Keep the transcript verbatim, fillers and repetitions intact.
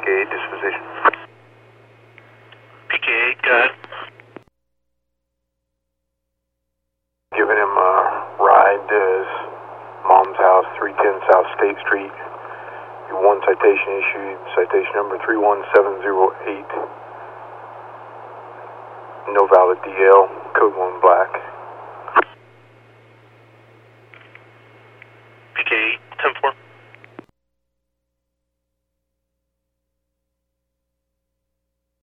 eight disposition. P K eight, go ahead. Giving him a ride to his mom's house, three ten South State Street. One citation issued, citation number three one seven zero eight. No valid D L, code one black.